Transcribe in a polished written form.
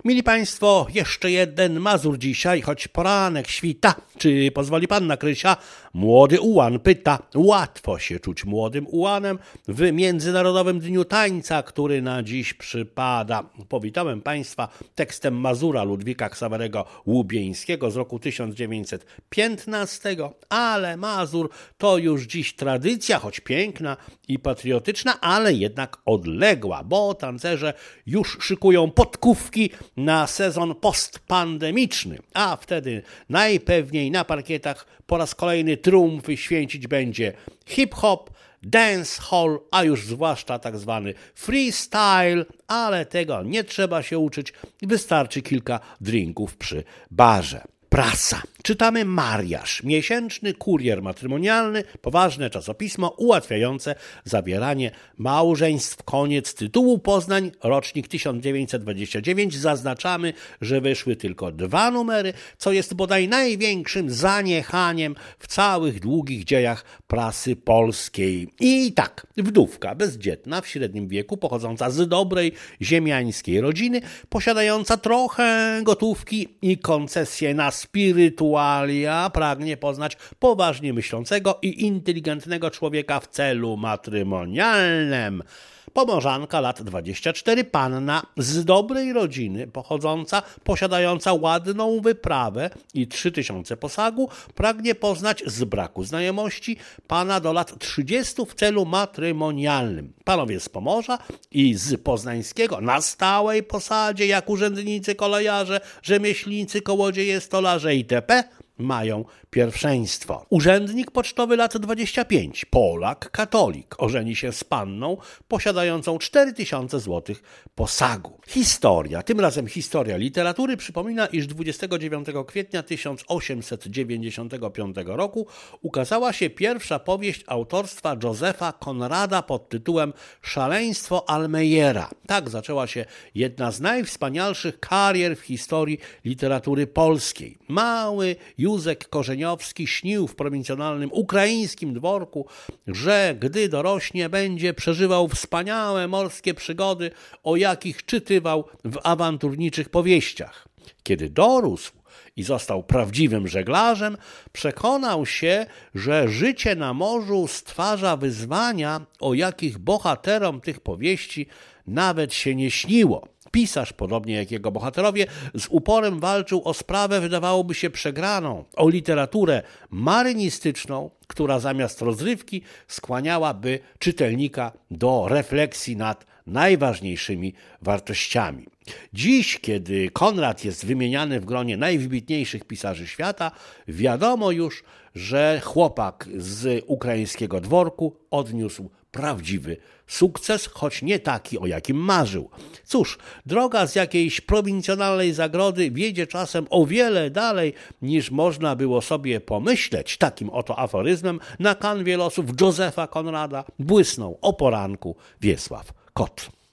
Mili Państwo, jeszcze jeden Mazur dzisiaj, choć poranek świta. Czy pozwoli Pan na Krysia? Młody ułan pyta. Łatwo się czuć młodym ułanem w Międzynarodowym Dniu Tańca, który na dziś przypada. Powitałem Państwa tekstem Mazura Ludwika Ksawerego Łubieńskiego z roku 1915, ale Mazur to już dziś tradycja, choć piękna i patriotyczna, ale jednak odległa, bo tancerze już szykują podkówki na sezon postpandemiczny, a wtedy najpewniej na parkietach po raz kolejny triumfy święcić będzie hip-hop, dancehall, a już zwłaszcza tak zwany freestyle, ale tego nie trzeba się uczyć, wystarczy kilka drinków przy barze. Prasa. Czytamy Mariaż, miesięczny kurier matrymonialny, poważne czasopismo ułatwiające zawieranie małżeństw. Koniec tytułu. Poznań, rocznik 1929. Zaznaczamy, że wyszły tylko 2 numery, co jest bodaj największym zaniechaniem w całych długich dziejach prasy polskiej. I tak, wdówka bezdzietna w średnim wieku, pochodząca z dobrej ziemiańskiej rodziny, posiadająca trochę gotówki i koncesję na spirytualia, pragnie poznać poważnie myślącego i inteligentnego człowieka w celu matrymonialnym. Pomorzanka, lat 24, panna z dobrej rodziny, pochodząca, posiadająca ładną wyprawę i 3000 posagu, pragnie poznać z braku znajomości pana do lat 30 w celu matrymonialnym. Panowie z Pomorza i z Poznańskiego na stałej posadzie, jak urzędnicy, kolejarze, rzemieślnicy, kołodzieje, stolarze itp. mają pierwszeństwo. Urzędnik pocztowy lat 25, Polak, katolik, ożeni się z panną posiadającą 4000 złotych posagu. Historia, tym razem historia literatury, przypomina, iż 29 kwietnia 1895 roku ukazała się pierwsza powieść autorstwa Józefa Konrada pod tytułem Szaleństwo Almeyera. Tak zaczęła się jedna z najwspanialszych karier w historii literatury polskiej. Mały Józek Korzeniowski śnił w prowincjonalnym ukraińskim dworku, że gdy dorośnie, będzie przeżywał wspaniałe morskie przygody, o jakich czytywał w awanturniczych powieściach. Kiedy dorósł i został prawdziwym żeglarzem, przekonał się, że życie na morzu stwarza wyzwania, o jakich bohaterom tych powieści nawet się nie śniło. Pisarz, podobnie jak jego bohaterowie, z uporem walczył o sprawę, wydawałoby się, przegraną, o literaturę marynistyczną, która zamiast rozrywki skłaniałaby czytelnika do refleksji nad najważniejszymi wartościami. Dziś, kiedy Konrad jest wymieniany w gronie najwybitniejszych pisarzy świata, wiadomo już, że chłopak z ukraińskiego dworku odniósł prawdziwy sukces, choć nie taki, o jakim marzył. Cóż, droga z jakiejś prowincjonalnej zagrody wiedzie czasem o wiele dalej, niż można było sobie pomyśleć. Takim oto aforyzmem na kanwie losów Józefa Konrada błysnął o poranku Wiesław Kot.